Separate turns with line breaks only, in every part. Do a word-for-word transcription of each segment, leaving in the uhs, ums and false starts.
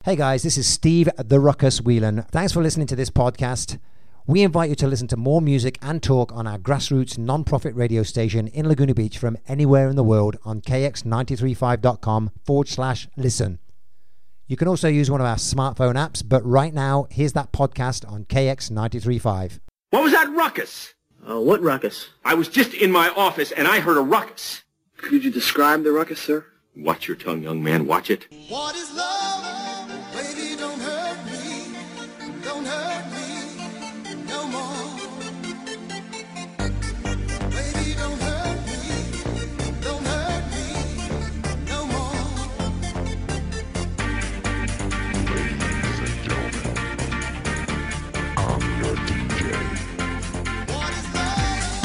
Hey guys, this is Steve the Ruckus Whelan. Thanks for listening to this podcast. We invite you to listen to more music and talk on our grassroots non-profit radio station in Laguna Beach from anywhere in the world on K X nine three five dot com forward slash listen. You can also use one of our smartphone apps, but right now, here's that podcast on K X nine three five.
What was that ruckus?
Uh, what ruckus?
I was just in my office and I heard a ruckus.
Could you describe the ruckus, sir?
Watch your tongue, young man. Watch it.
What is love? Baby, don't hurt me. Don't hurt me no more. Baby, don't hurt me. Don't hurt me no more.
Ladies and gentlemen, I'm your D J.
What is love?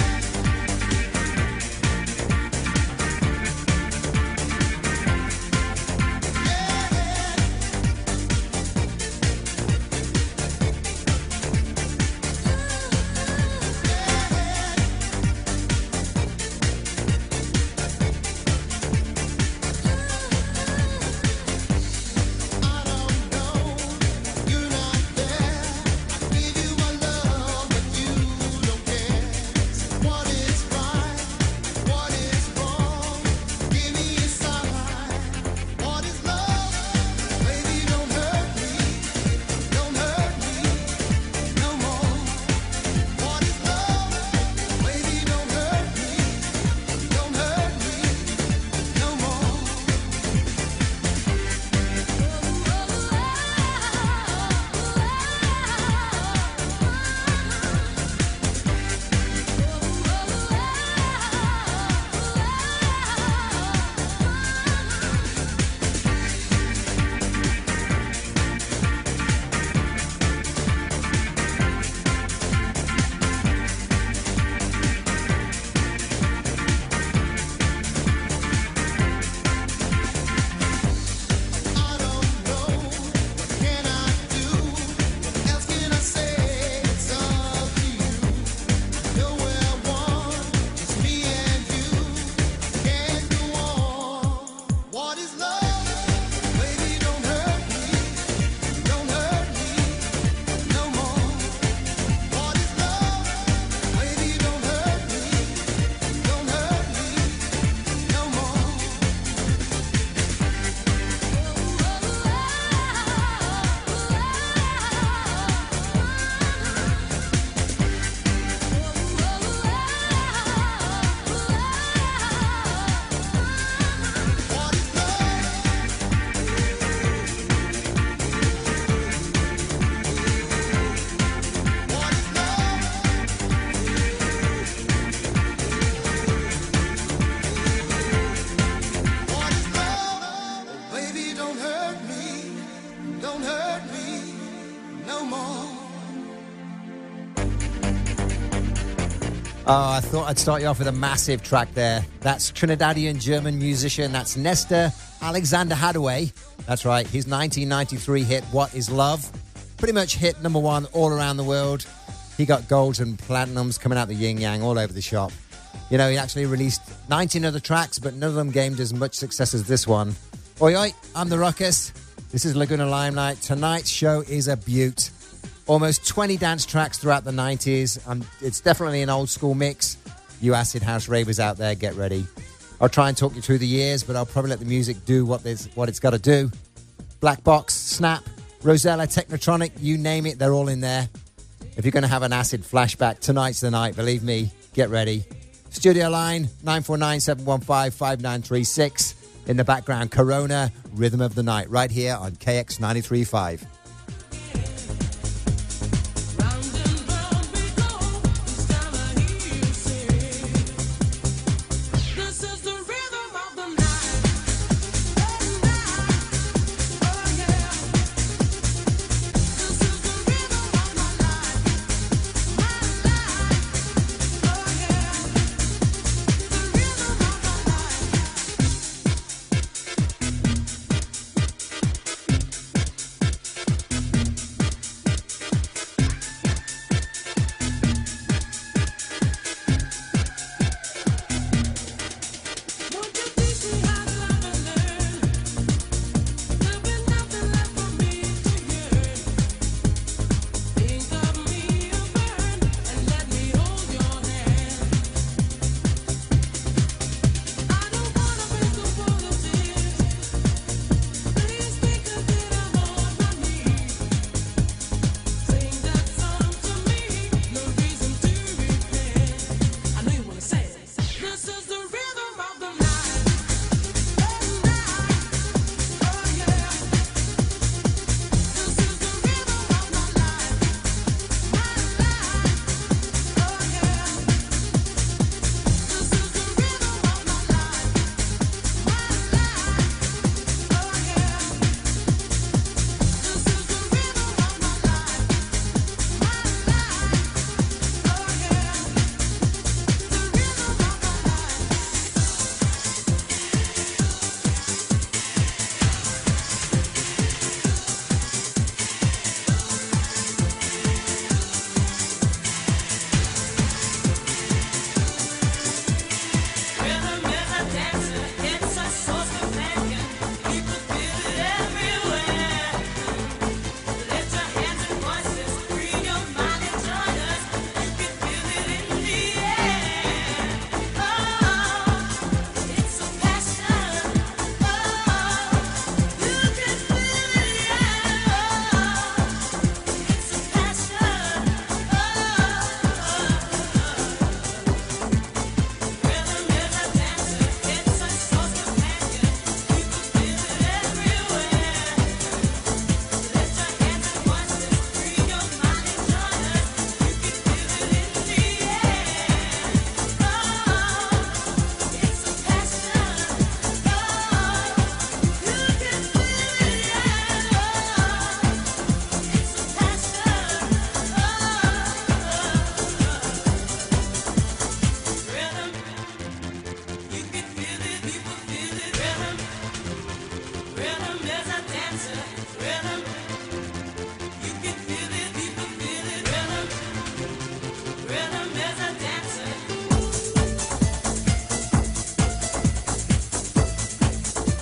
Oh, I thought I'd start you off with a massive track there. That's Trinidadian German musician. That's Nestor Alexander Hadaway. That's right. His nineteen ninety-three hit, What Is Love? Pretty much hit number one all around the world. He got golds and platinums coming out the yin yang all over the shop. You know, he actually released nineteen other tracks, but none of them gained as much success as this one. Oi, oi, I'm the Ruckus. This is Laguna Limelight. Tonight's show is a beaut. Almost twenty dance tracks throughout the nineties. Um, it's definitely an old school mix. You acid house ravers out there, get ready. I'll try and talk you through the years, but I'll probably let the music do what, what it's got to do. Black Box, Snap, Rosella, Technotronic, you name it, they're all in there. If you're going to have an acid flashback, tonight's the night. Believe me, get ready. Studio line, nine four nine, seven one five, five nine three six. In the background, Corona, Rhythm of the Night, right here on K X ninety-three point five.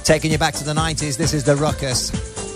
Taking you back to the nineties, this is the Ruckus.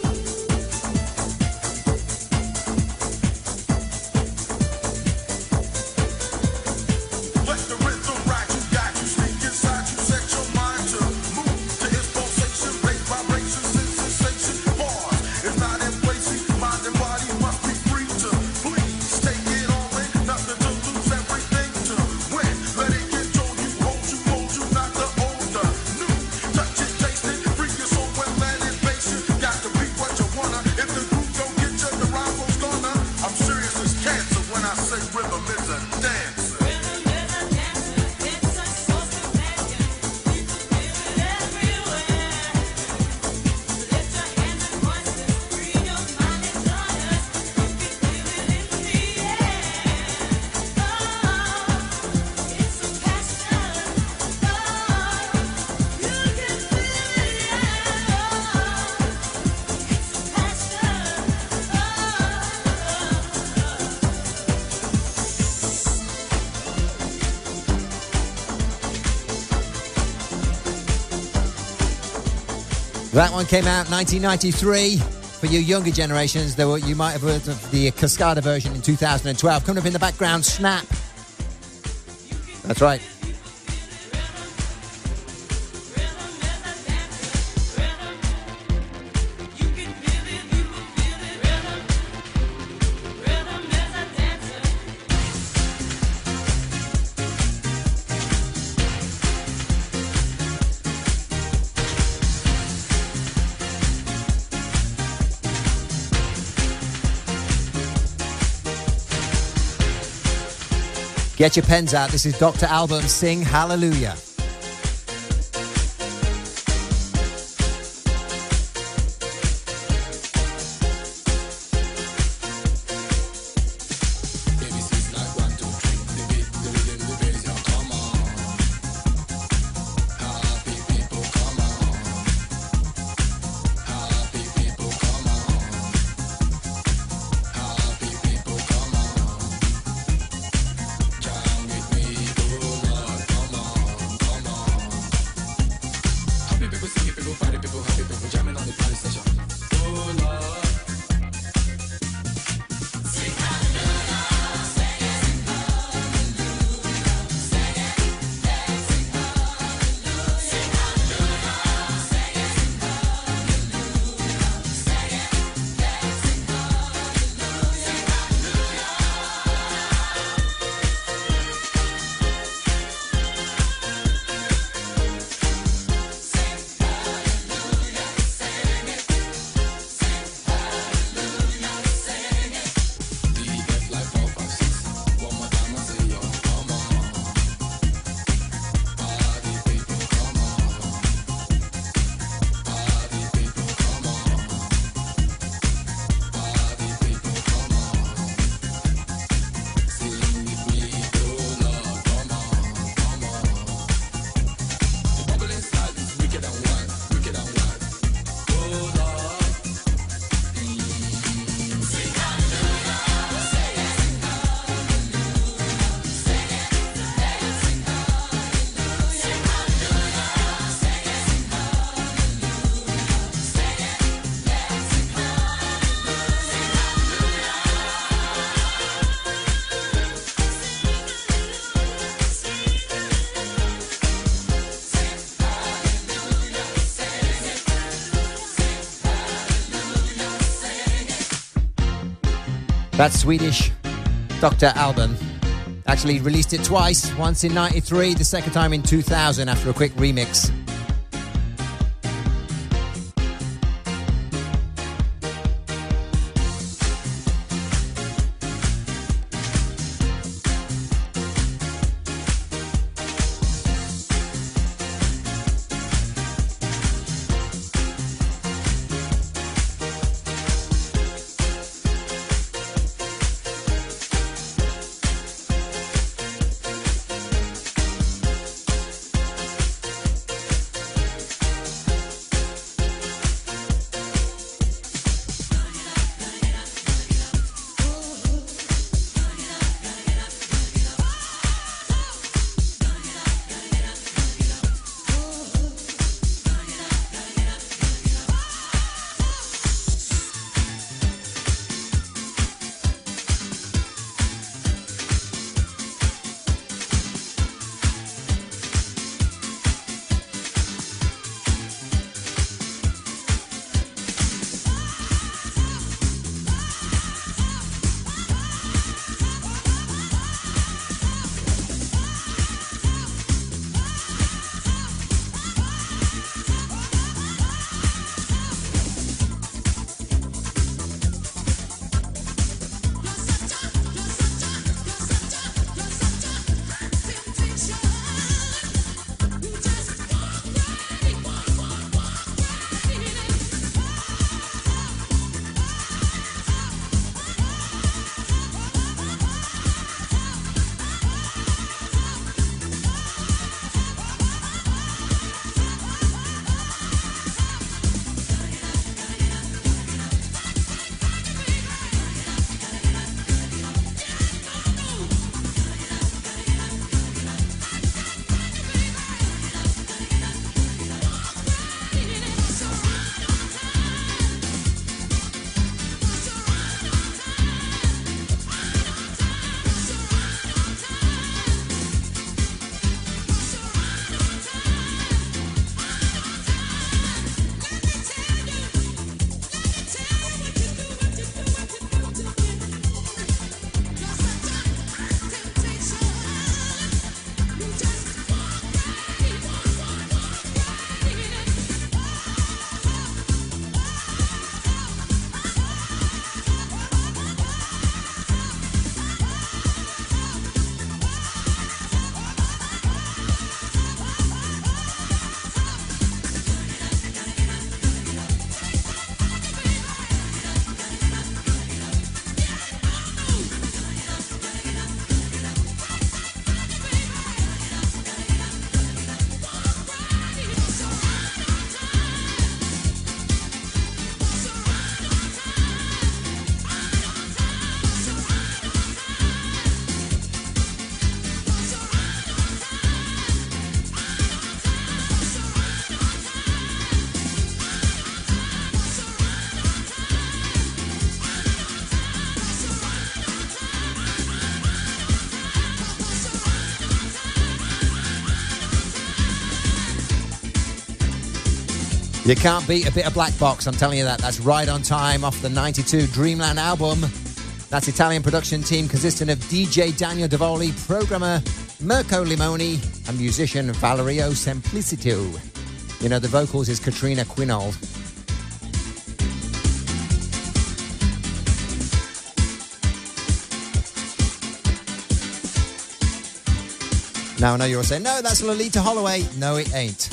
That one came out nineteen ninety-three. For you younger generations, there were, you might have heard of the Cascada version in two thousand twelve. Coming up in the background, Snap. That's right. Get your pens out. This is Doctor Alban, Sing Hallelujah. That's Swedish Doctor Alban. Actually released it twice, once in ninety-three, the second time in two thousand after a quick remix. You can't beat a bit of Black Box, I'm telling you that. That's Right on Time off the ninety-two Dreamland album. That's Italian production team consisting of D J Daniel Davoli, programmer Mirko Limoni, and musician Valerio Simplicito. You know, the vocals is Katrina Quinold. Now I know you're all saying, no, that's Lolita Holloway. No, it ain't.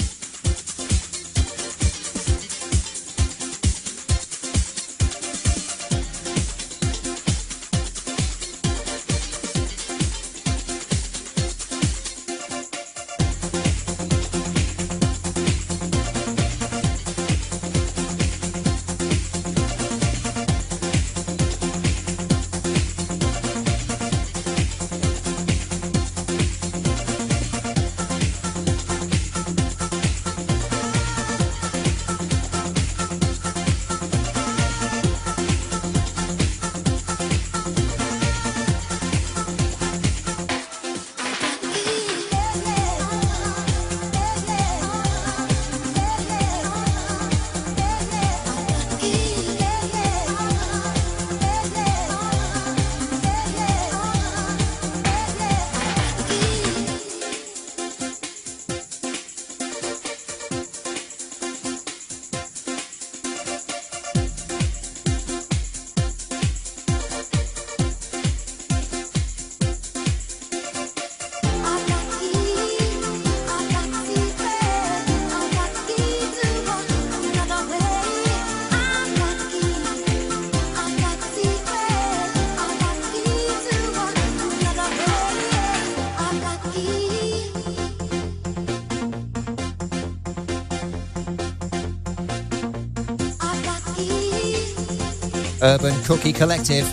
Urban Cookie Collective.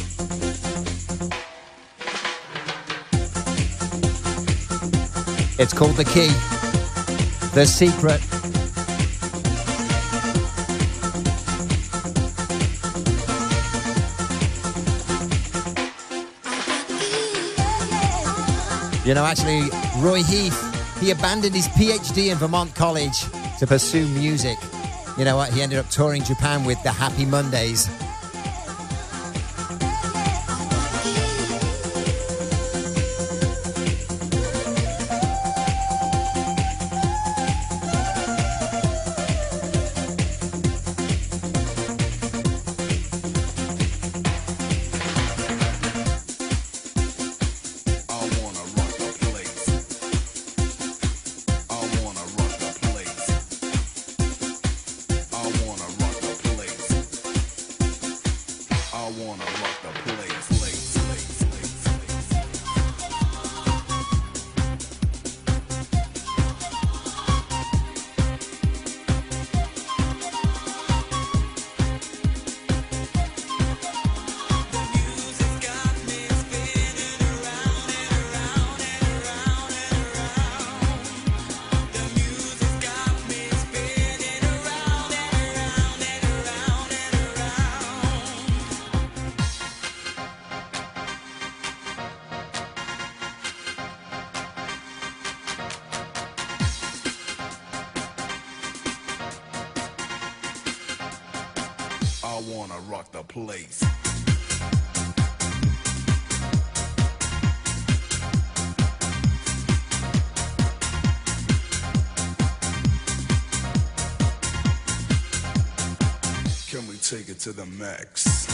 It's called The Key, The Secret. You know, actually, Roy Heath, he abandoned his PhD in Vermont College to pursue music. You know what? He ended up touring Japan with the Happy Mondays.
Take it to the max.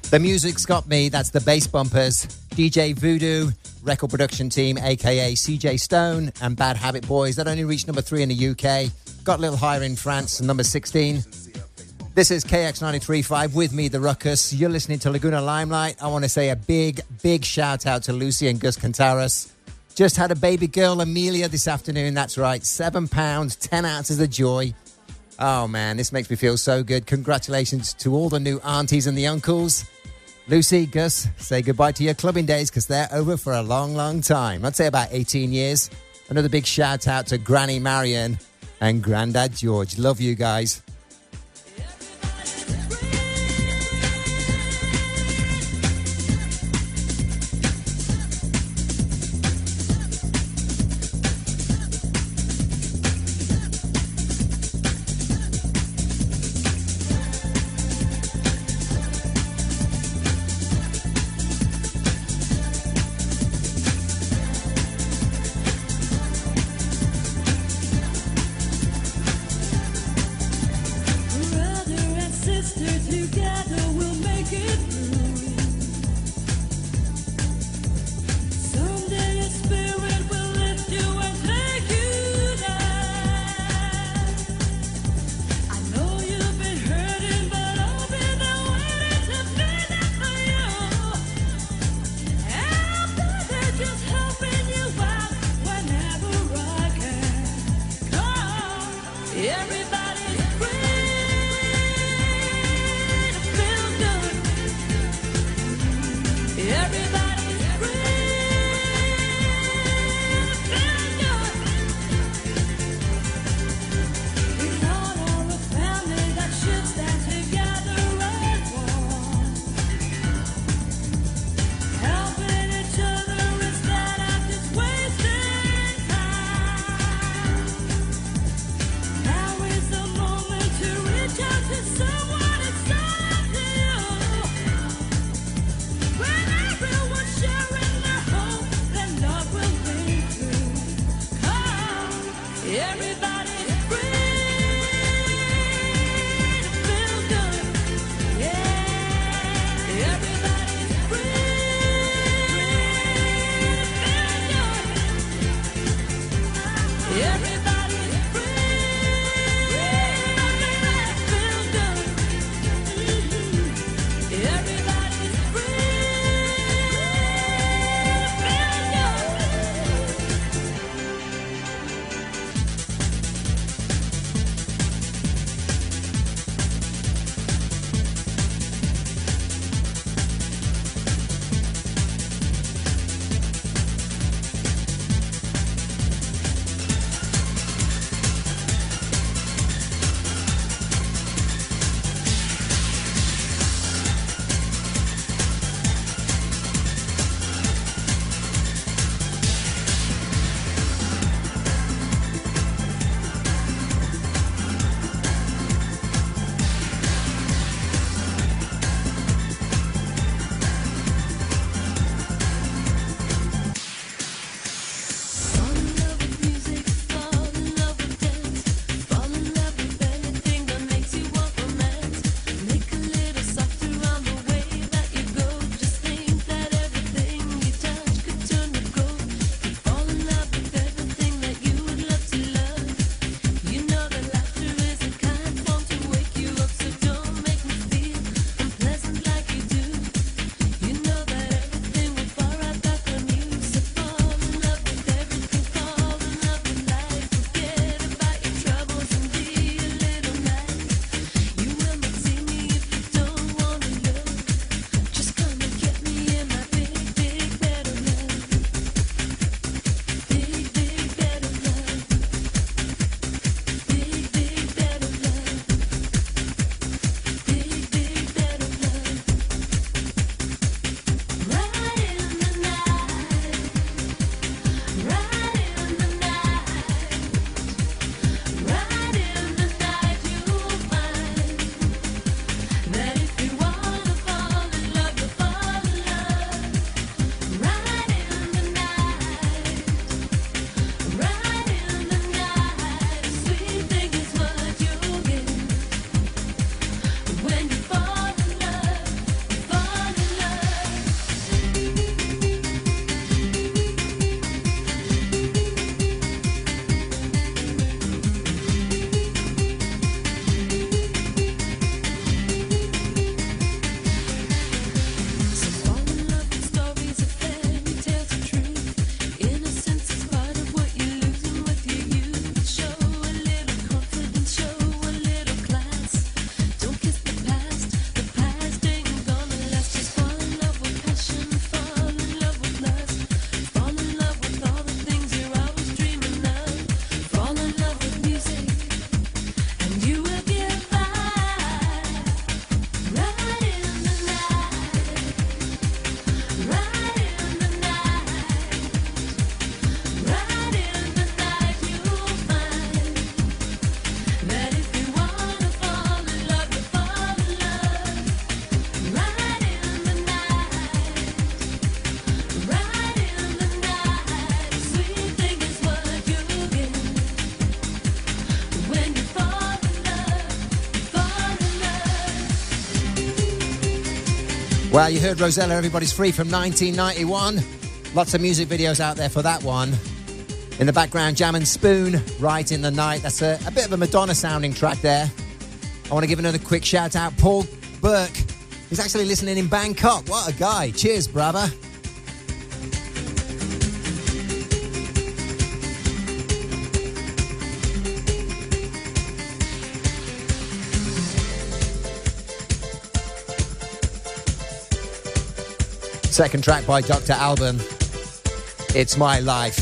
The Music's Got Me, that's the Bass Bumpers, D J Voodoo, record production team, aka C J Stone, and Bad Habit Boys. That only reached number three in the U K, got a little higher in France, number sixteen. This is K X ninety-three point five with me, The Ruckus. You're listening to Laguna Limelight. I want to say a big, big shout out to Lucy and Gus Cantaras. Just had a baby girl, Amelia, this afternoon. That's right, seven pounds, ten ounces of joy. Oh, man, this makes me feel so good. Congratulations to all the new aunties and the uncles. Lucy, Gus, say goodbye to your clubbing days because they're over for a long, long time. I'd say about eighteen years. Another big shout out to Granny Marion and Grandad George. Love you guys. Well, you heard Rosella, Everybody's Free from nineteen ninety-one. Lots of music videos out there for that one. In the background, Jam and Spoon, Right in the Night. That's a, a bit of a Madonna-sounding track there. I want to give another quick shout-out. Paul Burke, he's actually listening in Bangkok. What a guy. Cheers, brother. Second track by Doctor Alban, It's My Life.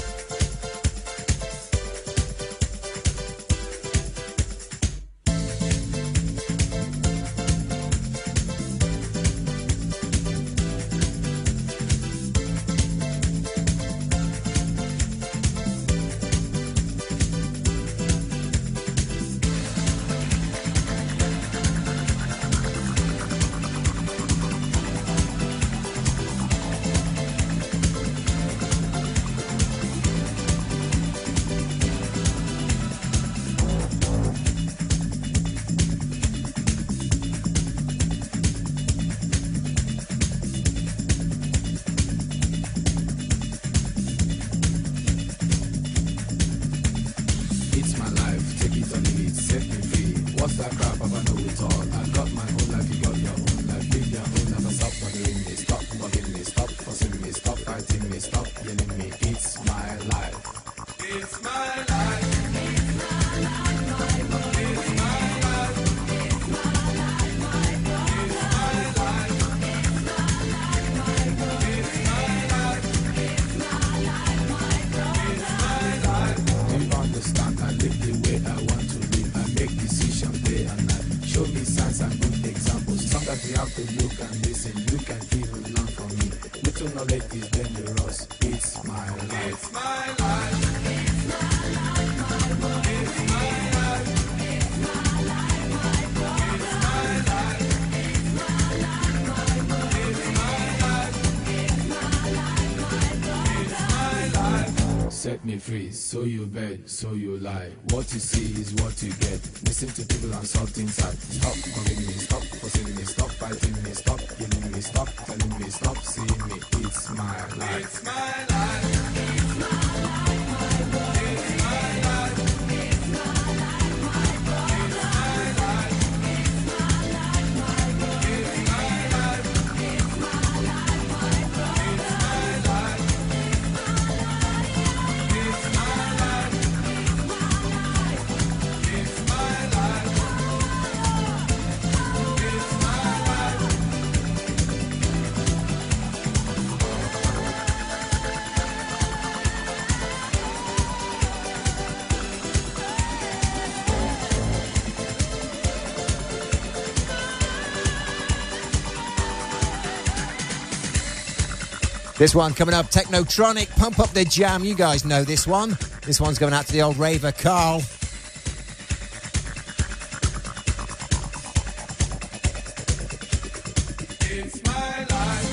Set me free, so you beg, so you lie. What you see is what you get. Listen to people and salt inside. Stop calling me, stop forcing me, stop fighting me, stop killing me, stop telling me, stop seeing me. It's my life. It's my life. It's my life. It's my life. It's my life. It's my life. It's my life. It's my life. It's my life.
This one coming up, Technotronic, Pump Up the Jam. You guys know this one. This one's going out to the old raver, Carl.
It's my life.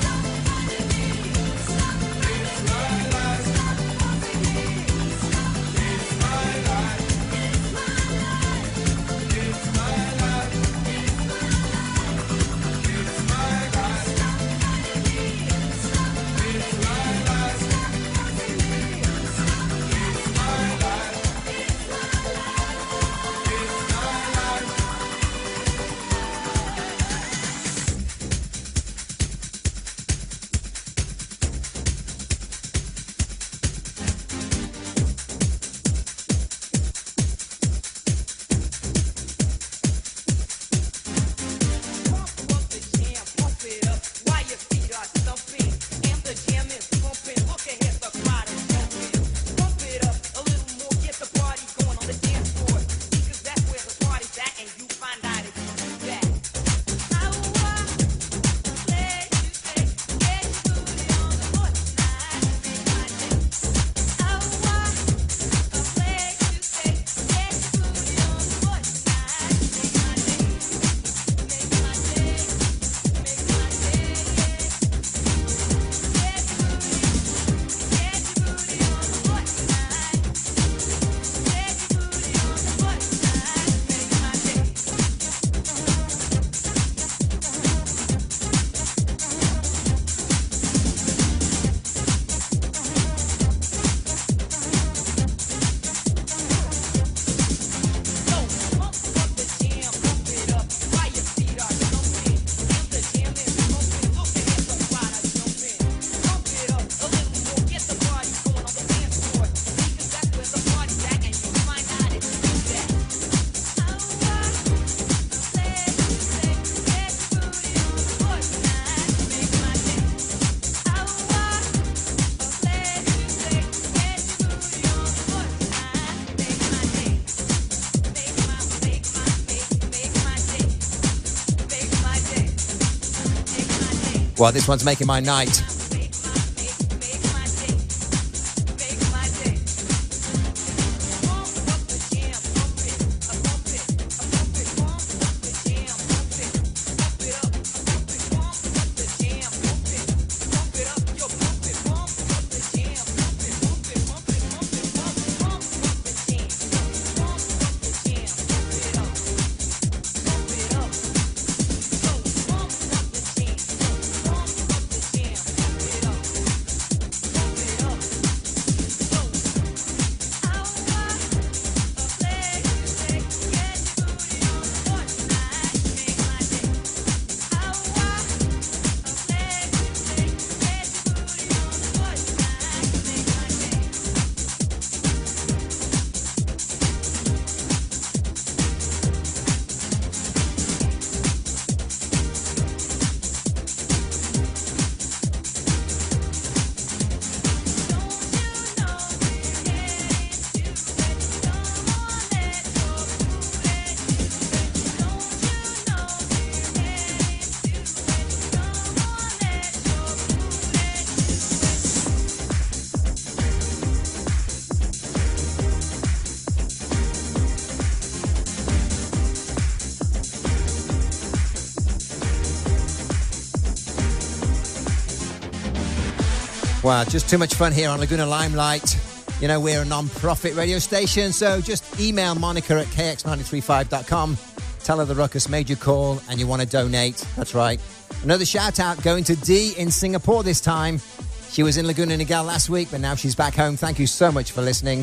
Well, this one's making my night. Wow, just too much fun here on Laguna Limelight. You know, we're a non-profit radio station, so just email Monica at k x nine three five dot com. Tell her the Ruckus made your call and you want to donate. That's right. Another shout out going to Dee in Singapore this time. She was in Laguna Niguel last week, but now she's back home. Thank you so much for listening.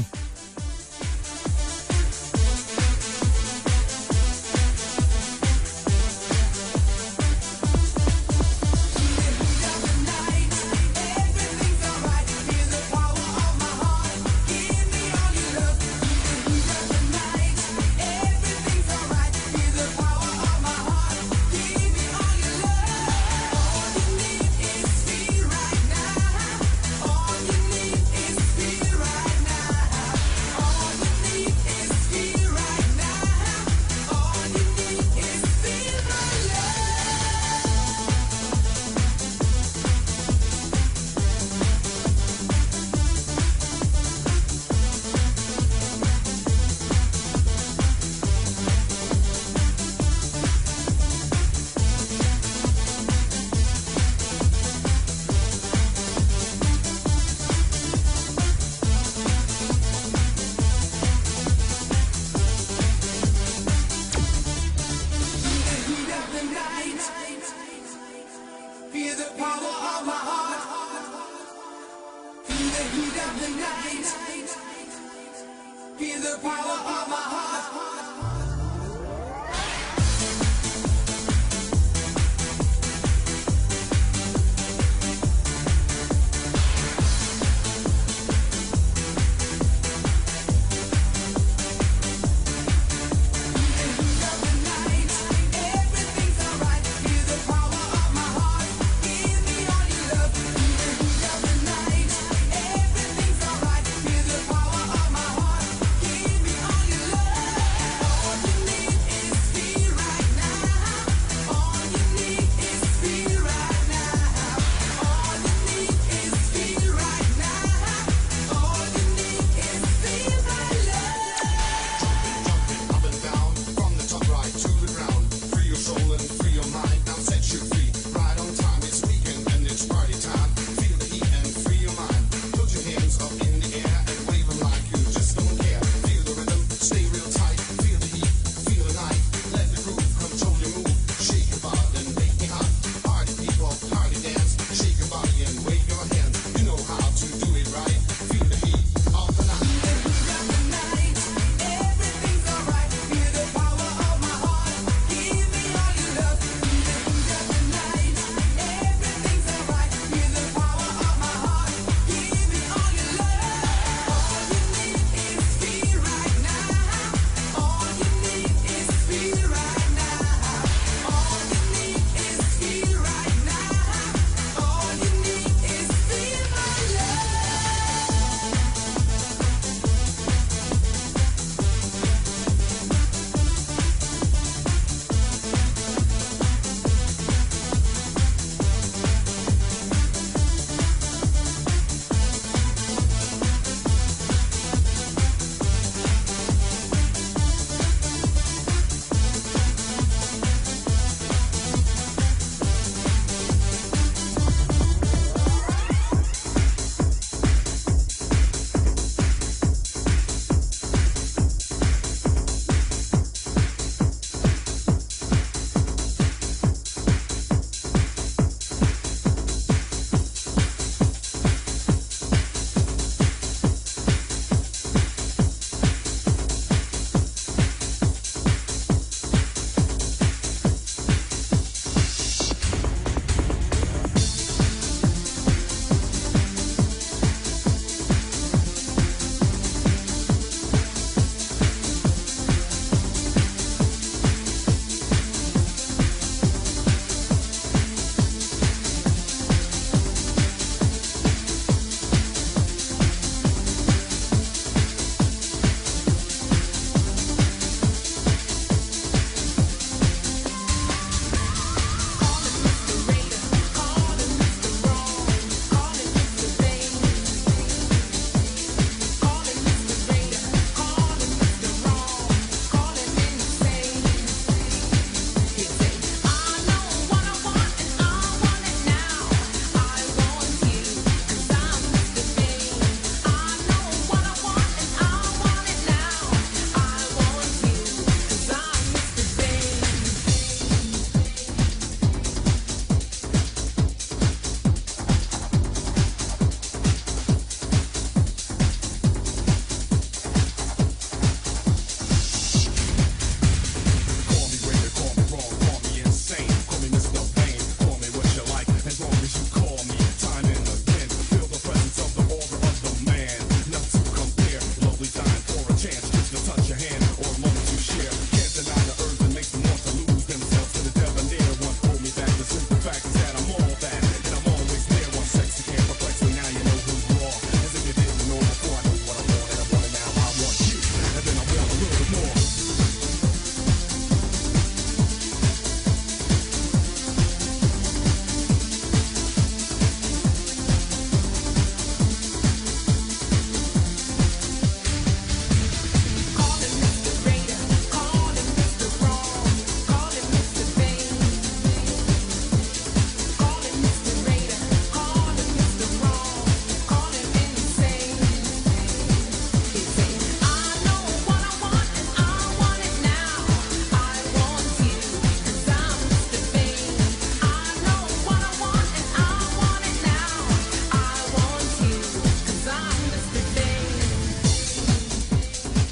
Everything's alright. Feel the power of my heart. Give me all your love.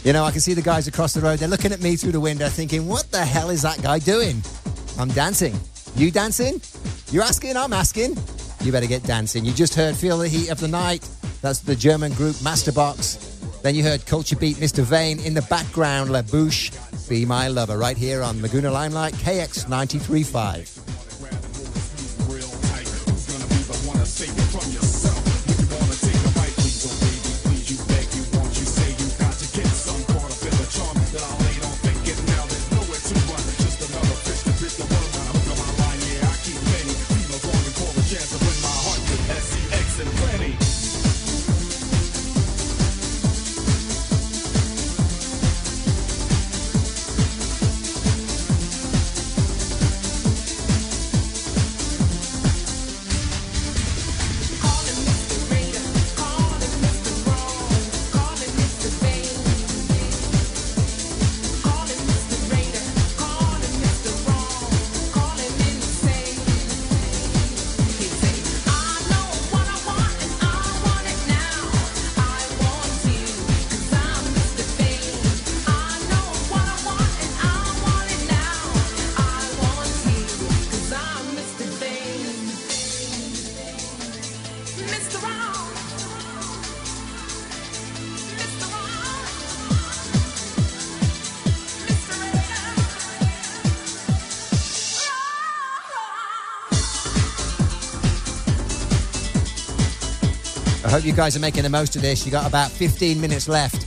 You know, I can see the guys across the road. They're looking at me through the window thinking, what the hell is that guy doing? I'm dancing. You dancing? You're asking? I'm asking. You better get dancing. You just heard Feel the Heat of the Night. That's the German group Masterbox. Then you heard Culture Beat, Mister Vane. In the background, La Bouche, Be My Lover, right here on Laguna Limelight, K X ninety-three point five. I hope you guys are making the most of this. You got about fifteen minutes left.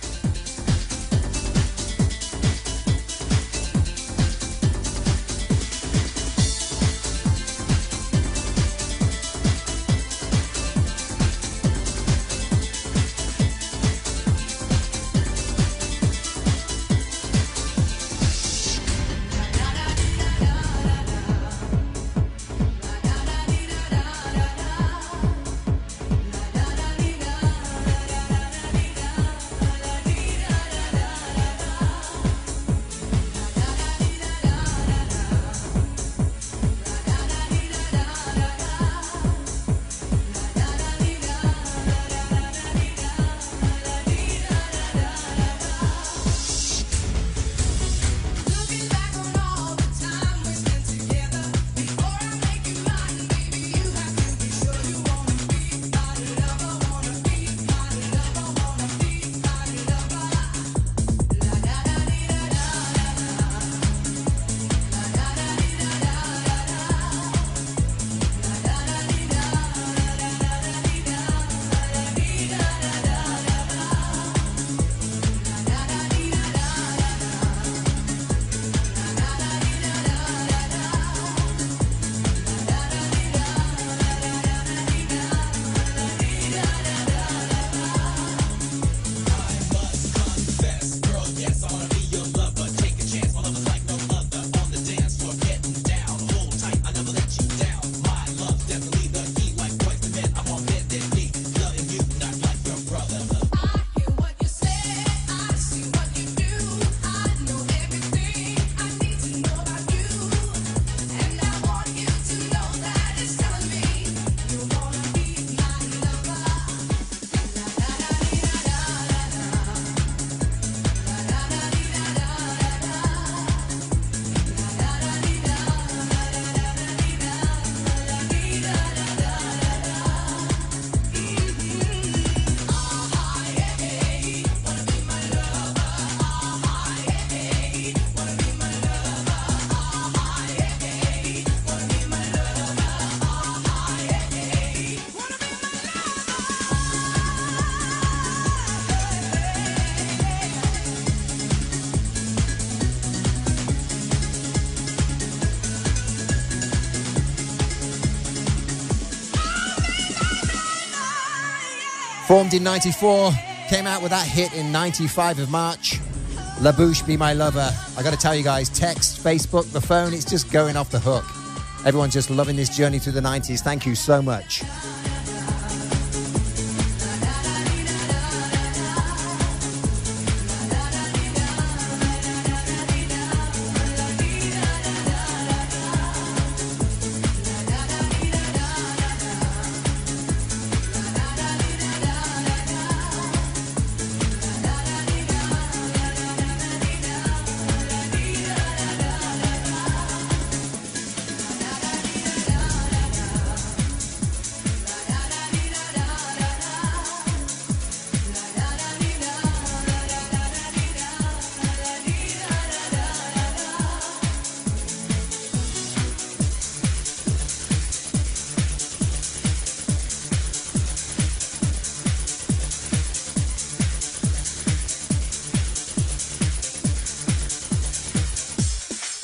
Formed in ninety-four, came out with that hit in ninety-five of March. La Bouche, Be My Lover. I got to tell you guys, text, Facebook, the phone, it's just going off the hook. Everyone's just loving this journey through the nineties. Thank you so much.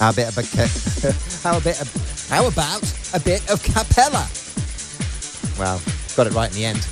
How a bit of a ca- how a bit of, how about a bit of capella? Well, got it right in the end.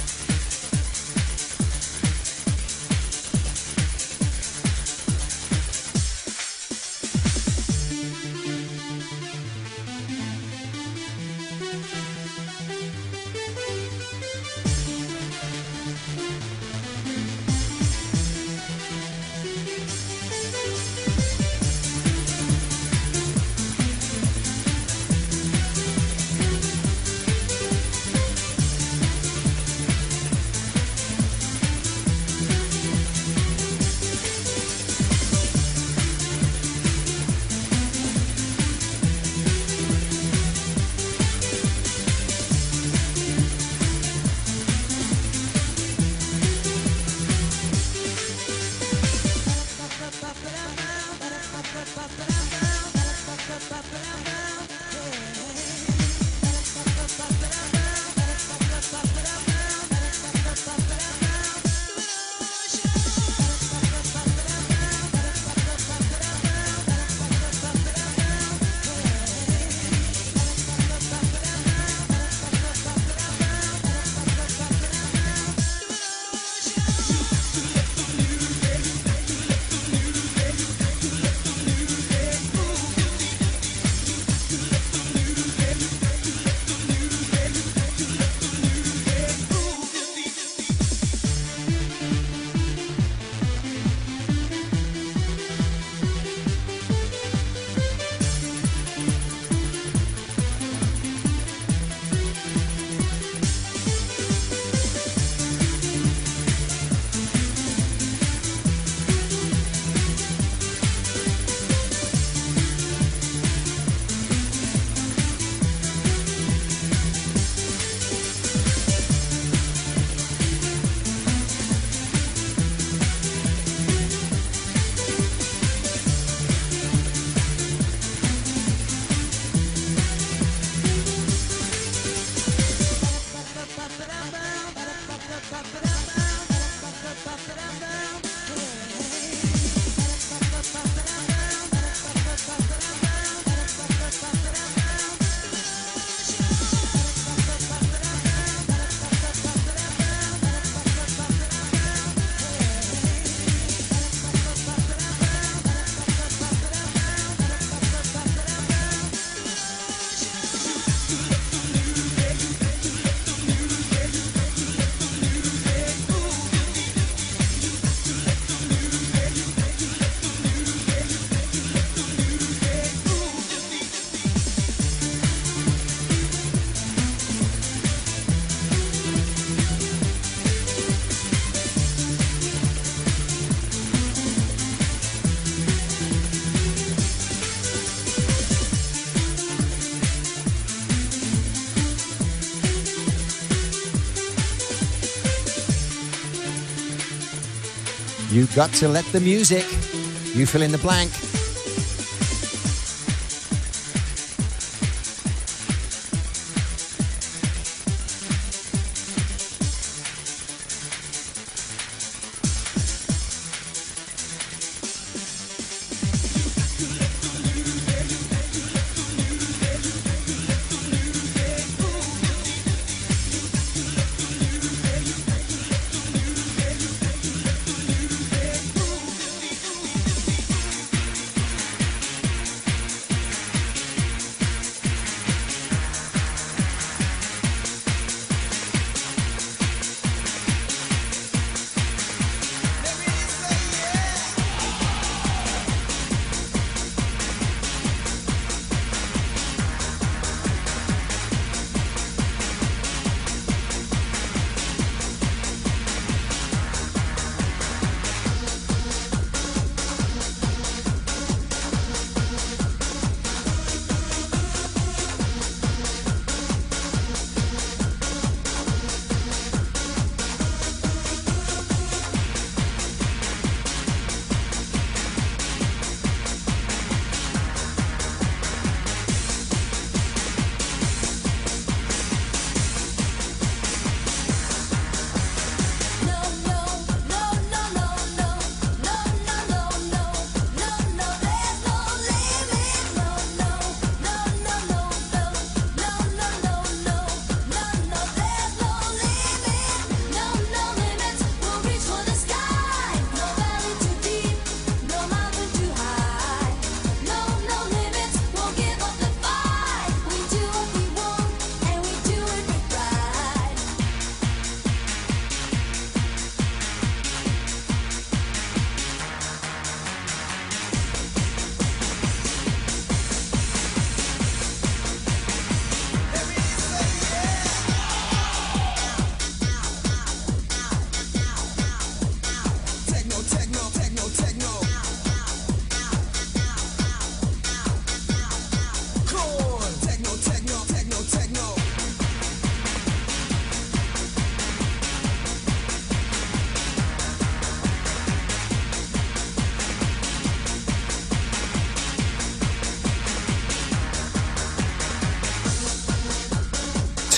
You got to let the music. You fill in the blank.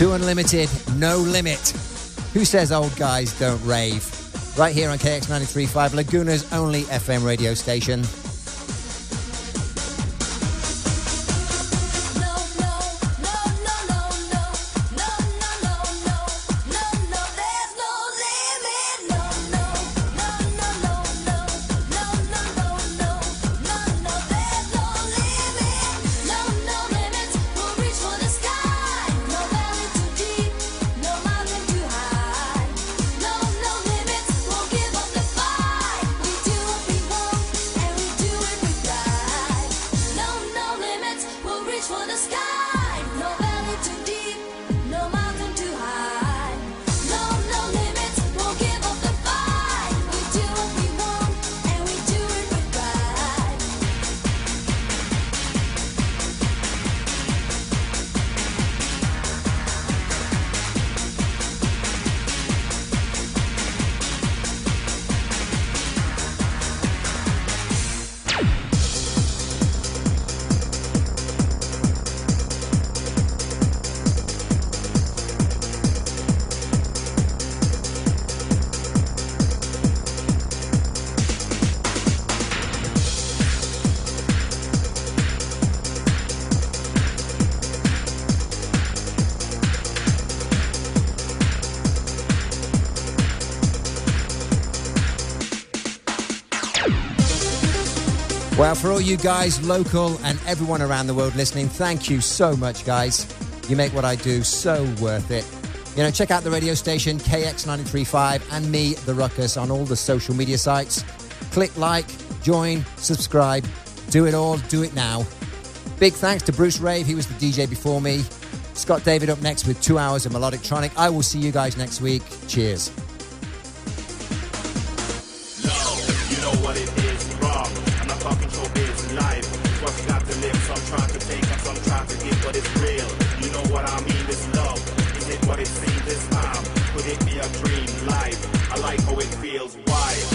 Too Unlimited, No Limit. Who says old guys don't rave? Right here on K X ninety-three point five, Laguna's only F M radio station. Well, for all you guys, local and everyone around the world listening, thank you so much, guys. You make what I do so worth it. You know, check out the radio station, K X ninety-three point five, and me, The Ruckus, on all the social media sites. Click like, join, subscribe. Do it all, do it now. Big thanks to Bruce Rave, he was the D J before me. Scott David up next with two hours of Melodic Tronic. I will see you guys next week. Cheers.
You know what it is, wrong. I'm not talking showbiz life. What's got to live, some trying to take and some trying to give, but it's real. You know what I mean, this love. Is it what it seems this time? Could it be a dream life? I like how it feels. Why?